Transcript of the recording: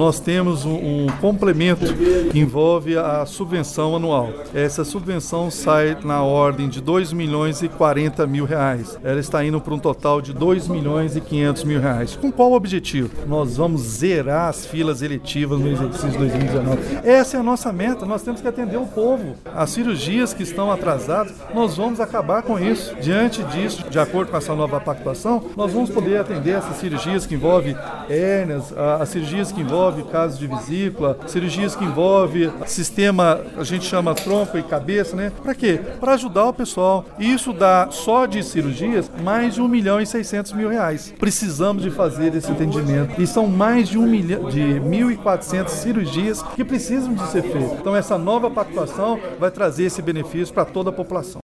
nós temos um complemento que envolve a subvenção anual. Essa subvenção sai na ordem de R$2.040.000. Ela está indo para um total de R$2.500.000. Com qual objetivo? Nós vamos zerar as filas eletivas no exercício 2019. Essa é a nossa meta, nós temos que atender o povo. As cirurgias que estão atrasadas, nós vamos acabar com isso. Diante disso, de acordo com essa nova pactuação, nós vamos poder atender essas cirurgias que envolvem hérnias, as cirurgias que envolvem casos de vesícula, cirurgias que envolvem sistema, a gente chama tronco e cabeça, né? Para quê? Para ajudar o pessoal. Isso dá, só de cirurgias, mais de R$1.600.000. Precisamos de fazer esse atendimento. E são mais de 1.400 cirurgias que precisam de ser feitas. Então, essa nova pactuação vai trazer esse benefício para toda a população.